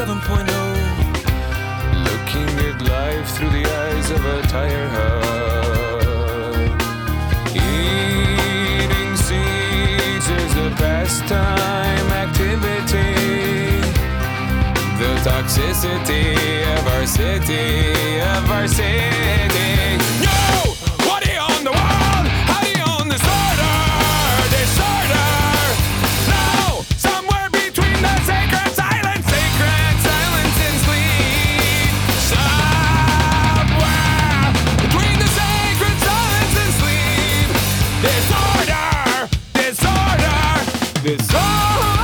7.0, looking at life through the eyes of a tire hub. Eating seeds is a pastime activity. The toxicity of our city, of our city. Yo! What do you own the world? How do you own disorder? Disorder! No! Somewhere between the sacred silence and sleep. Somewhere between the sacred silence and sleep. Disorder! Disorder! Disorder!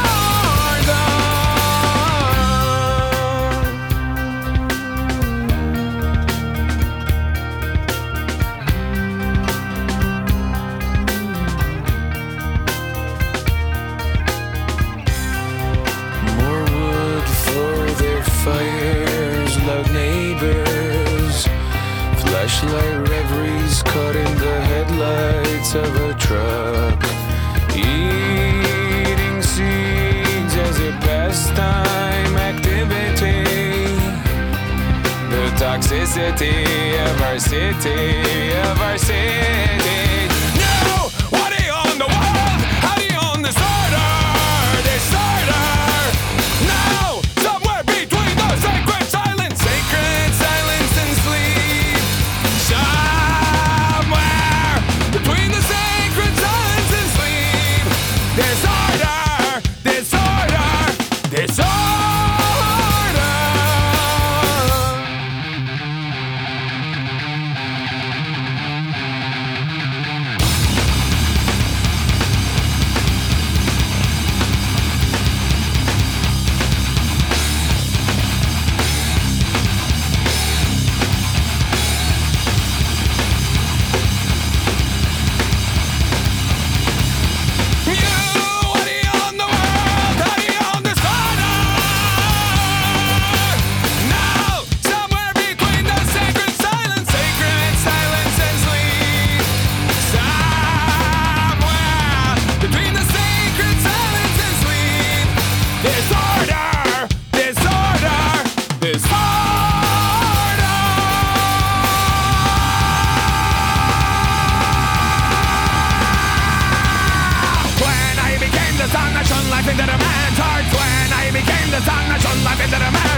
Fires, loud neighbors, flashlight reveries caught in the headlights of a truck. Eating seeds as a pastime activity. The toxicity of our city, of our city. No! What do you own the world? How do you own disorder? Disorder! No! Sacred silence and sleep. Somewhere between the sacred silence and sleep. Disorder, disorder, disorder. Into the man's heart when I became the sun that shone life into the man.